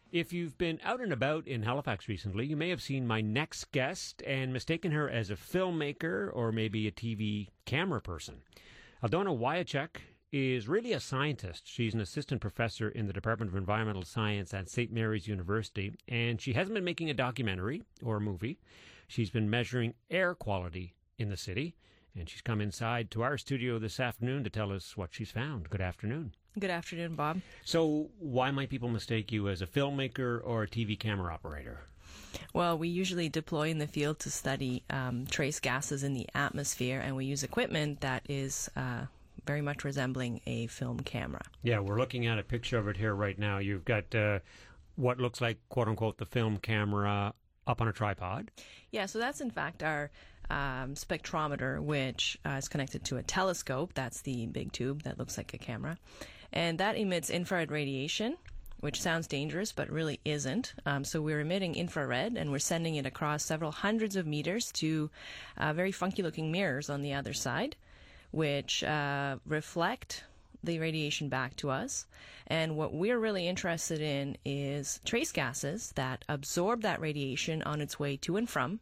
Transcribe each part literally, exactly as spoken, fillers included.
If you've been out and about in Halifax recently, you may have seen my next guest and mistaken her as a filmmaker or maybe a T V camera person. Aldona Wyachek is really a scientist. She's an assistant professor in the Department of Environmental Science at Saint Mary's University, and she hasn't been making a documentary or a movie. She's been measuring air quality in the city, and she's come inside to our studio this afternoon to tell us what she's found. Good afternoon. Good afternoon, Bob. So why might people mistake you as a filmmaker or a T V camera operator? Well, we usually deploy in the field to study um, trace gases in the atmosphere, and we use equipment that is uh, very much resembling a film camera. Yeah, we're looking at a picture of it here right now. You've got uh, what looks like, quote-unquote, the film camera up on a tripod. Yeah, so that's in fact our um, spectrometer, which uh, is connected to a telescope. That's the big tube that looks like a camera. And that emits infrared radiation, which sounds dangerous, but really isn't. Um, so we're emitting infrared, and we're sending it across several hundreds of meters to uh, very funky-looking mirrors on the other side, which uh, reflect the radiation back to us. And what we're really interested in is trace gases that absorb that radiation on its way to and from.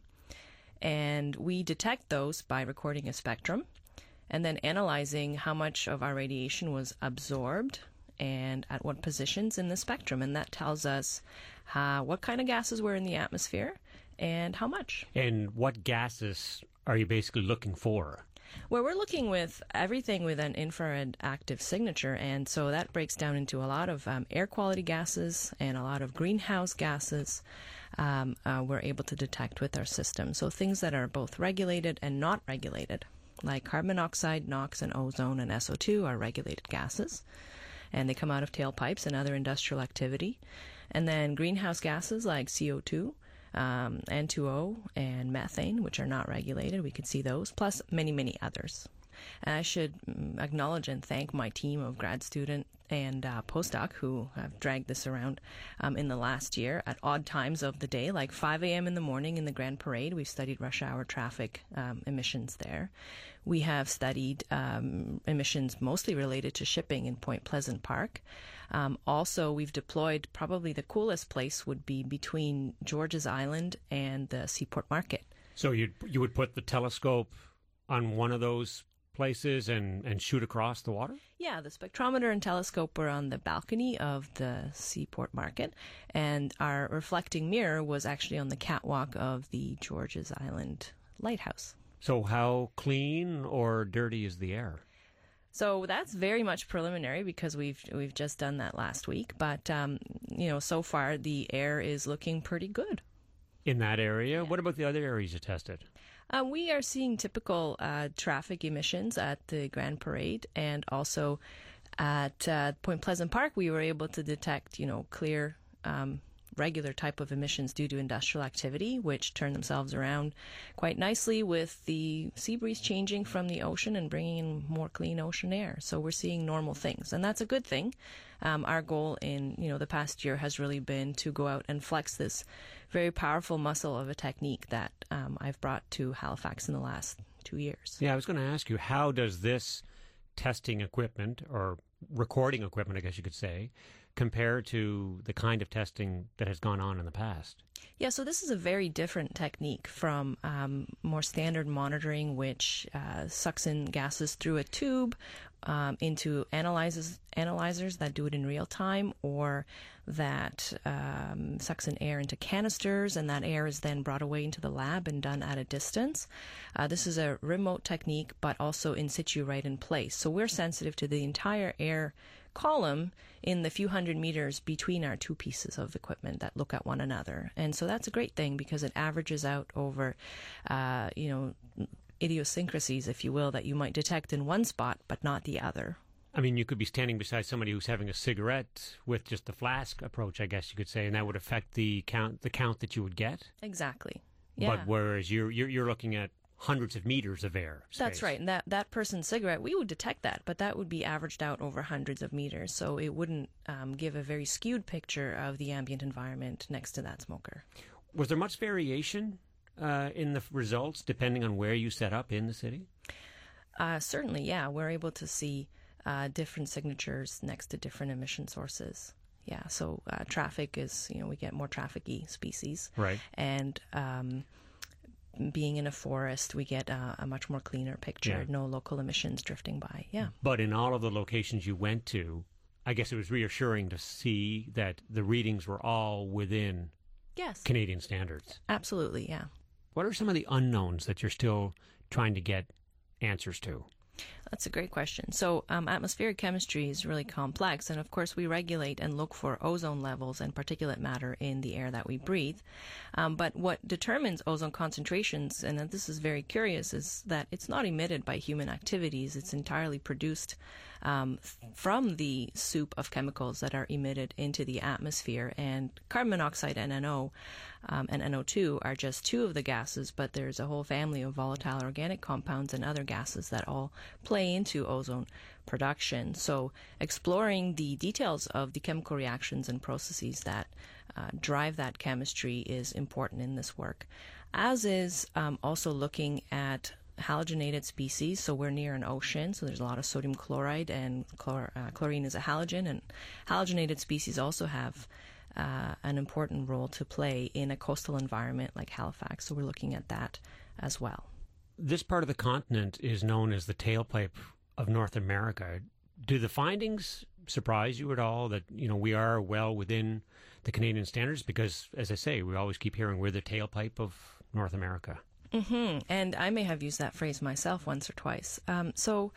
And we detect those by recording a spectrum and then analyzing how much of our radiation was absorbed and at what positions in the spectrum. And that tells us uh, what kind of gases were in the atmosphere and how much. And what gases are you basically looking for? Well, we're looking with everything with an infrared active signature, and so that breaks down into a lot of um, air quality gases and a lot of greenhouse gases um, uh, we're able to detect with our system. So things that are both regulated and not regulated, like carbon monoxide, NOx, and ozone and S O two are regulated gases, and they come out of tailpipes and other industrial activity. And then greenhouse gases like C O two, Um, N two O and methane, which are not regulated. We could see those, plus many, many others. And I should um, acknowledge and thank my team of grad student and uh, postdoc who have dragged this around um, in the last year at odd times of the day, like five a.m. in the morning in the Grand Parade. We've studied rush hour traffic um, emissions there. We have studied um, emissions mostly related to shipping in Point Pleasant Park. Um, also, we've deployed, probably the coolest place would be between George's Island and the Seaport Market. So you you would put the telescope on one of those places and, and shoot across the water? Yeah, the spectrometer and telescope were on the balcony of the Seaport Market, and our reflecting mirror was actually on the catwalk of the George's Island Lighthouse. So how clean or dirty is the air? So that's very much preliminary because we've we've just done that last week, but um, you know, so far the air is looking pretty good. In that area? Yeah. What about the other areas you tested? Uh, we are seeing typical uh, traffic emissions at the Grand Parade, and also at uh, Point Pleasant Park, we were able to detect, you know, clear, um, regular type of emissions due to industrial activity, which turn themselves around quite nicely with the sea breeze changing from the ocean and bringing in more clean ocean air. So we're seeing normal things, and that's a good thing. Um, our goal in, you know, the past year has really been to go out and flex this very powerful muscle of a technique that um, I've brought to Halifax in the last two years. Yeah, I was going to ask you, how does this testing equipment, or recording equipment, I guess you could say, compare to the kind of testing that has gone on in the past? Yeah, so this is a very different technique from um, more standard monitoring, which uh, sucks in gases through a tube um, into analyzers, analyzers that do it in real time, or that um, sucks in air into canisters, and that air is then brought away into the lab and done at a distance. Uh, this is a remote technique, but also in situ, right in place. So we're sensitive to the entire air column in the few hundred meters between our two pieces of equipment that look at one another. And so that's a great thing because it averages out over, uh, you know, idiosyncrasies, if you will, that you might detect in one spot but not the other. I mean, you could be standing beside somebody who's having a cigarette with just the flask approach, I guess you could say, and that would affect the count the count that you would get. Exactly. Yeah. But whereas you're you're, you're looking at hundreds of meters of air space. That's right. And that, that person's cigarette, we would detect that, but that would be averaged out over hundreds of meters. So it wouldn't um, give a very skewed picture of the ambient environment next to that smoker. Was there much variation uh, in the results depending on where you set up in the city? Uh, certainly, yeah. We're able to see uh, different signatures next to different emission sources. Yeah, so uh, traffic is, you know, we get more traffic-y species. Right. And um, being in a forest, we get uh, a much more cleaner picture, Yeah. no local emissions drifting by. Yeah. But in all of the locations you went to, I guess it was reassuring to see that the readings were all within Yes. Canadian standards. Absolutely, yeah. What are some of the unknowns that you're still trying to get answers to? That's a great question. So um, atmospheric chemistry is really complex, and of course we regulate and look for ozone levels and particulate matter in the air that we breathe. Um, but what determines ozone concentrations, and this is very curious, is that it's not emitted by human activities. It's entirely produced um, from the soup of chemicals that are emitted into the atmosphere. And carbon monoxide and N O um, and N O two are just two of the gases, but there's a whole family of volatile organic compounds and other gases that all play into ozone production. So exploring the details of the chemical reactions and processes that uh, drive that chemistry is important in this work, as is um, also looking at halogenated species. So we're near an ocean, so there's a lot of sodium chloride, and chlor- uh, chlorine is a halogen, and halogenated species also have uh, an important role to play in a coastal environment like Halifax. So we're looking at that as well. This part of the continent is known as the tailpipe of North America. Do the findings surprise you at all that, you know, we are well within the Canadian standards? Because, as I say, we always keep hearing we're the tailpipe of North America. Mm-hmm. And I may have used that phrase myself once or twice. Um, so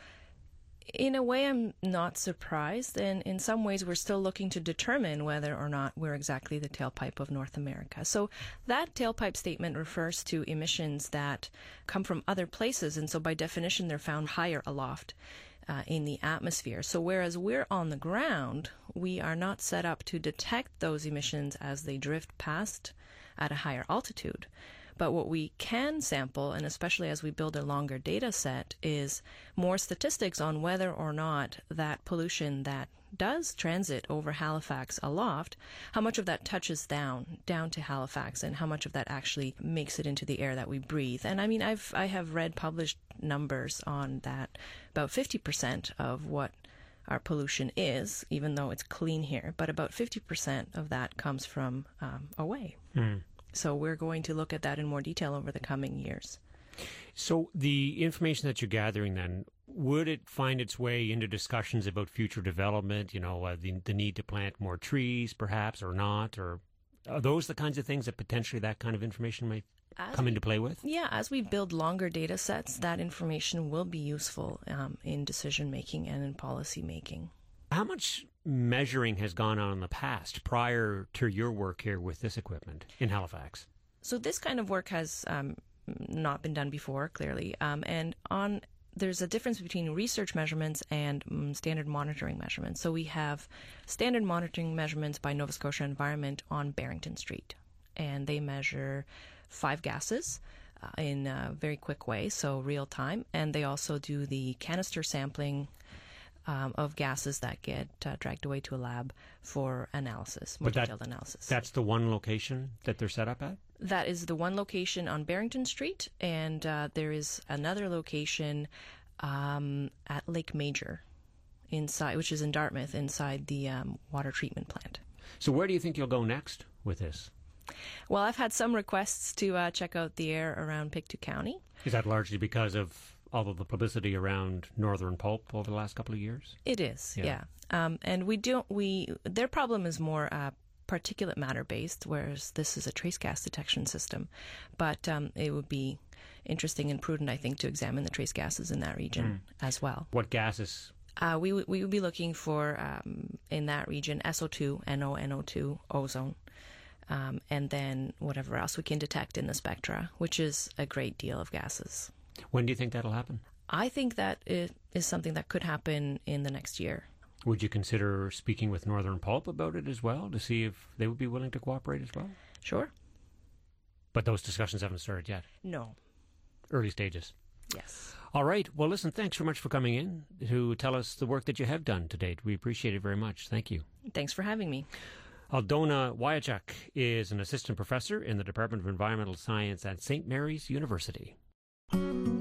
in a way, I'm not surprised. And in some ways, we're still looking to determine whether or not we're exactly the tailpipe of North America. So that tailpipe statement refers to emissions that come from other places. And so by definition, they're found higher aloft uh, in the atmosphere. So whereas we're on the ground, we are not set up to detect those emissions as they drift past at a higher altitude. But what we can sample, and especially as we build a longer data set, is more statistics on whether or not that pollution that does transit over Halifax aloft, how much of that touches down, down to Halifax, and how much of that actually makes it into the air that we breathe. And I mean, I've, I have read published numbers on that. About fifty percent of what our pollution is, even though it's clean here, but about fifty percent of that comes from um, away. Mm. So we're going to look at that in more detail over the coming years. So the information that you're gathering then, would it find its way into discussions about future development, you know, uh, the, the need to plant more trees perhaps or not? Or are those the kinds of things that potentially that kind of information might As come we, into play with? Yeah, as we build longer data sets, that information will be useful um, in decision making and in policy making. How much measuring has gone on in the past prior to your work here with this equipment in Halifax? So this kind of work has um, not been done before, clearly. Um, and on there's a difference between research measurements and um, standard monitoring measurements. So we have standard monitoring measurements by Nova Scotia Environment on Barrington Street, and they measure five gases uh, in a very quick way, so real time. And they also do the canister sampling Um, of gases that get uh, dragged away to a lab for analysis, more But that, detailed analysis. That's the one location that they're set up at? That is the one location on Barrington Street, and uh, there is another location um, at Lake Major, inside, which is in Dartmouth, inside the um, water treatment plant. So where do you think you'll go next with this? Well, I've had some requests to uh, check out the air around Pictou County. Is that largely because of all of the publicity around Northern Pulp over the last couple of years? It is, Yeah. yeah. Um, and we don't, we, their problem is more uh, particulate matter based, whereas this is a trace gas detection system. But um, it would be interesting and prudent, I think, to examine the trace gases in that region mm. as well. What gases? Uh, we, w- we would be looking for, um, in that region, S O two, N O, N O two, ozone. Um, and then whatever else we can detect in the spectra, which is a great deal of gases. When do you think that'll happen? I think that it is something that could happen in the next year. Would you consider speaking with Northern Pulp about it as well to see if they would be willing to cooperate as well? Sure. But those discussions haven't started yet? No. Early stages? Yes. All right. Well, listen, thanks so much for coming in to tell us the work that you have done to date. We appreciate it very much. Thank you. Thanks for having me. Aldona Wyachuk is an assistant professor in the Department of Environmental Science at Saint Mary's University.